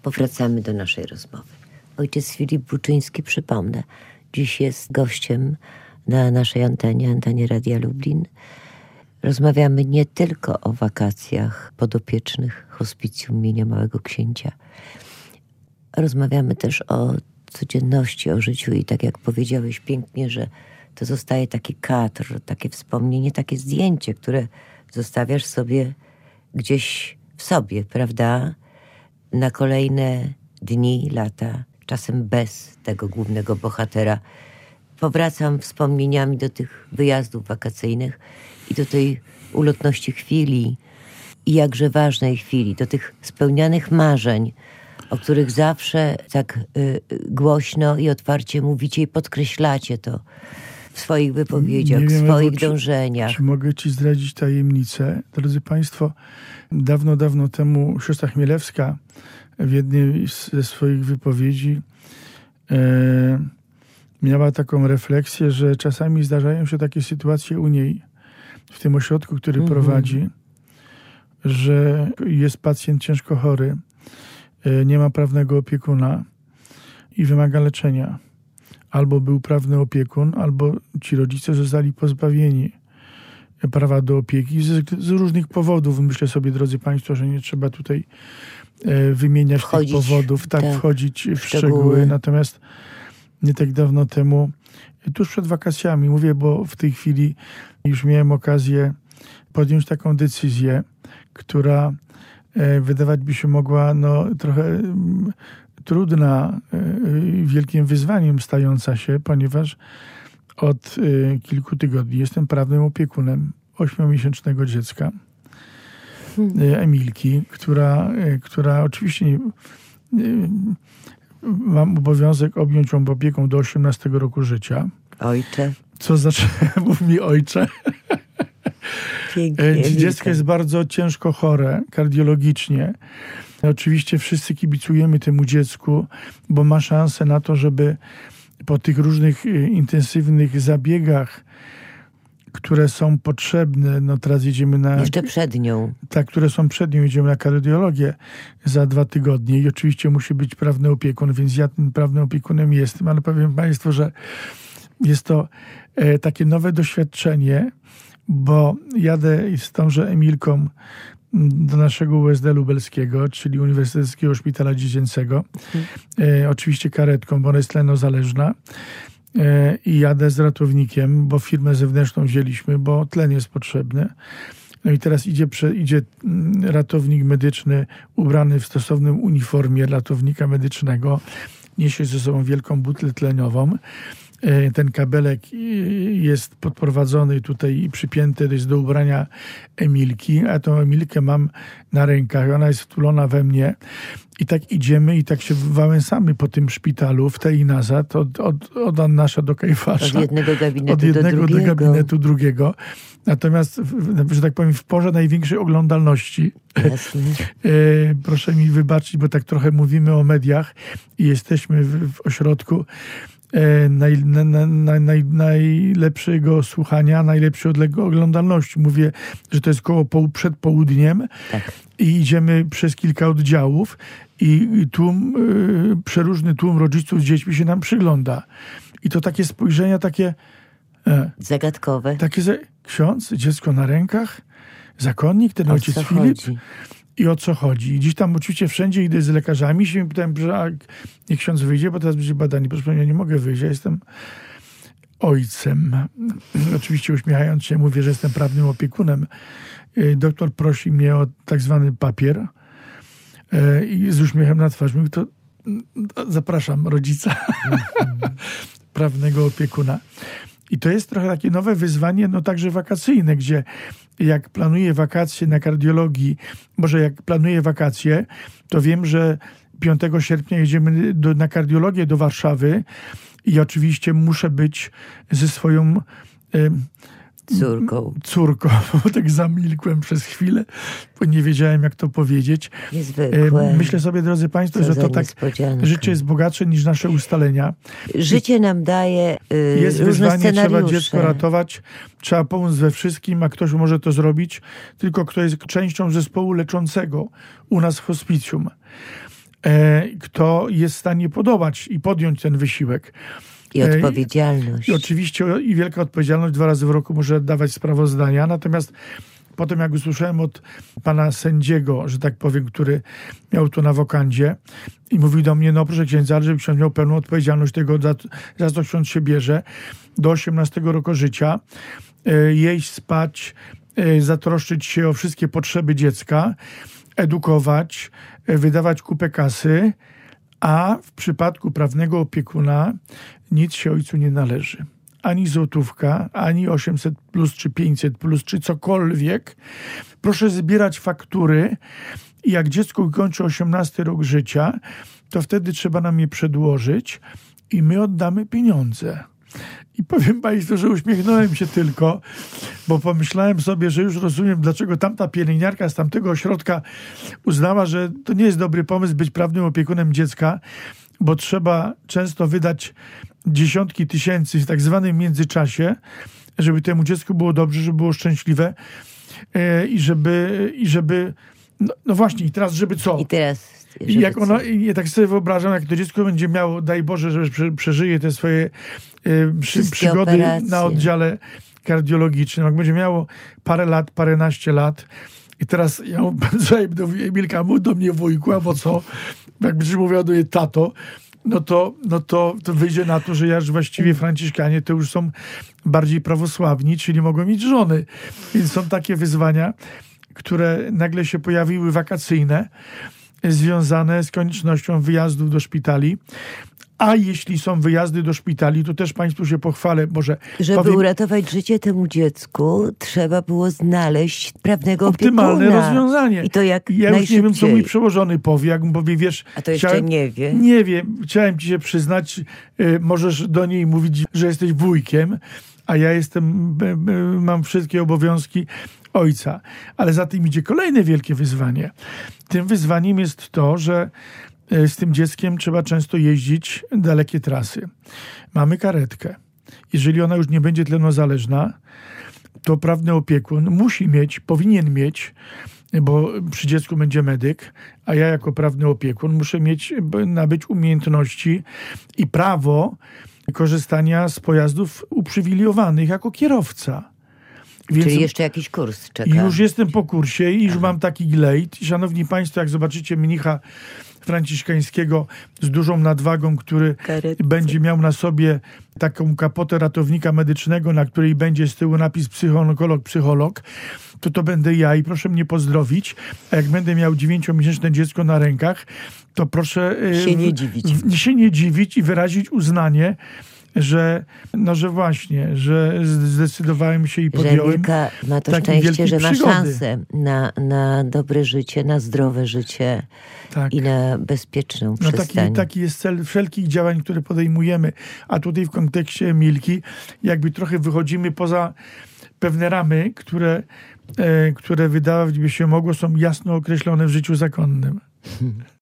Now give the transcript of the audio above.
Powracamy do naszej rozmowy. Ojciec Filip Buczyński, przypomnę, dziś jest gościem na naszej antenie Radia Lublin. Rozmawiamy nie tylko o wakacjach podopiecznych hospicjum imienia Małego Księcia. Rozmawiamy też o codzienności, o życiu i tak jak powiedziałeś pięknie, że to zostaje taki kadr, takie wspomnienie, takie zdjęcie, które zostawiasz sobie gdzieś w sobie, prawda? Na kolejne dni, lata, czasem bez tego głównego bohatera. Powracam wspomnieniami do tych wyjazdów wakacyjnych i do tej ulotności chwili i jakże ważnej chwili, do tych spełnianych marzeń, o których zawsze tak głośno i otwarcie mówicie i podkreślacie to w swoich wypowiedziach, w swoich dążeniach. Czy mogę ci zdradzić tajemnicę? Drodzy Państwo, dawno temu siostra Chmielewska w jednej ze swoich wypowiedzi miała taką refleksję, że czasami zdarzają się takie sytuacje u niej, w tym ośrodku, który prowadzi, że jest pacjent ciężko chory, nie ma prawnego opiekuna i wymaga leczenia. Albo był prawny opiekun, albo ci rodzice zostali pozbawieni prawa do opieki z różnych powodów. Myślę sobie, drodzy Państwo, że nie trzeba tutaj wymieniać tych powodów, wchodzić w szczegóły. Natomiast nie tak dawno temu, tuż przed wakacjami, mówię, bo w tej chwili już miałem okazję podjąć taką decyzję, która wydawać by się mogła trochę trudna, wielkim wyzwaniem stająca się, ponieważ od kilku tygodni jestem prawnym opiekunem 8-miesięcznego dziecka, Emilki, która oczywiście mam obowiązek objąć ją opieką do 18 roku życia. Ojcze. Co znaczy, mów mi ojcze. Pięknie, dziecko jest bardzo ciężko chore kardiologicznie. Oczywiście wszyscy kibicujemy temu dziecku, bo ma szansę na to, żeby po tych różnych intensywnych zabiegach, które są potrzebne, teraz jedziemy na... Jeszcze przed nią. Tak, które są przed nią, jedziemy na kardiologię za 2 tygodnie i oczywiście musi być prawny opiekun, więc ja tym prawnym opiekunem jestem, ale powiem Państwu, że jest to takie nowe doświadczenie, bo jadę z tąże Emilką do naszego USD lubelskiego, czyli Uniwersyteckiego Szpitala Dziecięcego. Oczywiście karetką, bo ona jest tlenozależna. I jadę z ratownikiem, bo firmę zewnętrzną wzięliśmy, bo tlen jest potrzebny. No i teraz idzie ratownik medyczny ubrany w stosownym uniformie ratownika medycznego. Niesie ze sobą wielką butlę tlenową. Ten kabelek jest podprowadzony tutaj i przypięty jest do ubrania Emilki, a tą Emilkę mam na rękach. Ona jest wtulona we mnie i tak idziemy i tak się wałęsamy po tym szpitalu w tej i nazad, od Annasza do Kajfasza. Od jednego gabinetu do gabinetu drugiego. Natomiast, że tak powiem, w porze największej oglądalności. Jasne. Proszę mi wybaczyć, bo tak trochę mówimy o mediach i jesteśmy w ośrodku najlepszego słuchania, najlepszej oglądalności. Mówię, że to jest przed południem i idziemy przez kilka oddziałów i przeróżny tłum rodziców z dziećmi się nam przygląda. I to takie spojrzenia, takie zagadkowe. Takie ksiądz, dziecko na rękach, zakonnik, ten ojciec Filip. I o co chodzi? I dziś tam oczywiście wszędzie idę z lekarzami, się pytałem, że niech ksiądz wyjdzie, bo teraz będzie badanie. Proszę pana, ja nie mogę wyjść, ja jestem ojcem. Oczywiście uśmiechając się mówię, że jestem prawnym opiekunem. Doktor prosi mnie o tak zwany papier i z uśmiechem na twarzy mówi, to zapraszam rodzica, prawnego opiekuna. I to jest trochę takie nowe wyzwanie, także wakacyjne, gdzie jak planuję wakacje na kardiologii, może jak planuję wakacje, to wiem, że 5 sierpnia jedziemy na kardiologię do Warszawy i oczywiście muszę być ze swoją córką, bo tak zamilkłem przez chwilę, bo nie wiedziałem, jak to powiedzieć. Niezwykłe. Myślę sobie, drodzy Państwo, że to tak życie jest bogatsze niż nasze ustalenia. Życie nam daje jest różne wyzwanie, scenariusze. trzeba dziecko ratować, trzeba pomóc we wszystkim, a ktoś może to zrobić, tylko kto jest częścią zespołu leczącego u nas w hospicjum. kto jest w stanie podobać i podjąć ten wysiłek. I odpowiedzialność. I oczywiście i wielka odpowiedzialność. 2 razy w roku muszę dawać sprawozdania. Natomiast potem jak usłyszałem od pana sędziego, że tak powiem, który miał to na wokandzie i mówił do mnie, no proszę księdza, ale żeby ksiądz miał pełną odpowiedzialność tego, za co ksiądz się bierze, do 18 roku życia, jeść, spać, zatroszczyć się o wszystkie potrzeby dziecka, edukować, wydawać kupę kasy, a w przypadku prawnego opiekuna nic się ojcu nie należy. Ani złotówka, ani 800 plus, czy 500 plus, czy cokolwiek. Proszę zbierać faktury i jak dziecko kończy 18 rok życia, to wtedy trzeba nam je przedłożyć i my oddamy pieniądze. I powiem państwu, że uśmiechnąłem się tylko, bo pomyślałem sobie, że już rozumiem, dlaczego tamta pielęgniarka z tamtego ośrodka uznała, że to nie jest dobry pomysł być prawnym opiekunem dziecka, bo trzeba często wydać dziesiątki tysięcy w tak zwanym międzyczasie, żeby temu dziecku było dobrze, żeby było szczęśliwe i żeby no właśnie, i teraz żeby co? I teraz I jak ono, ja tak sobie wyobrażam, jak to dziecko będzie miało, daj Boże, że przeżyje te swoje przygody operacje na oddziale kardiologicznym, jak będzie miało parę lat, paręnaście lat i teraz ja do Emilka, mów do mnie wujku, albo co, jak będziesz mówił do jej tato, no to wyjdzie na to, że ja już właściwie Franciszkanie to już są bardziej prawosławni, czyli mogą mieć żony. Więc są takie wyzwania, które nagle się pojawiły wakacyjne, związane z koniecznością wyjazdów do szpitali. A jeśli są wyjazdy do szpitali, to też państwu się pochwalę, żeby uratować życie temu dziecku, trzeba było znaleźć prawnego optymalne opiekuna. rozwiązanie. I to jak ja najszybciej. już nie wiem, co mój przełożony powie. Jak mu powie, wiesz... A to jeszcze nie wie. Nie wiem. Chciałem ci się przyznać, możesz do niej mówić, że jesteś wujkiem, a ja mam wszystkie obowiązki ojca. Ale za tym idzie kolejne wielkie wyzwanie. Tym wyzwaniem jest to, że z tym dzieckiem trzeba często jeździć dalekie trasy. Mamy karetkę. Jeżeli ona już nie będzie tlenozależna, to prawny opiekun powinien mieć, bo przy dziecku będzie medyk, a ja jako prawny opiekun muszę nabyć umiejętności i prawo korzystania z pojazdów uprzywilejowanych jako kierowca. Więc czyli jeszcze jakiś kurs czeka. Już jestem po kursie i już mam taki glejt. Szanowni państwo, jak zobaczycie mnicha franciszkańskiego z dużą nadwagą, który będzie miał na sobie taką kapotę ratownika medycznego, na której będzie z tyłu napis psycholog, to będę ja i proszę mnie pozdrowić. A jak będę miał 9-miesięczne dziecko na rękach, to proszę się nie dziwić i wyrazić uznanie, że właśnie, że zdecydowałem się i podjąłem. Że Emilka ma to szczęście, że ma szansę na dobre życie, na zdrowe życie i na bezpieczną przystań. Taki jest cel wszelkich działań, które podejmujemy. A tutaj w kontekście Emilki jakby trochę wychodzimy poza pewne ramy, które wydawać by się mogło, są jasno określone w życiu zakonnym.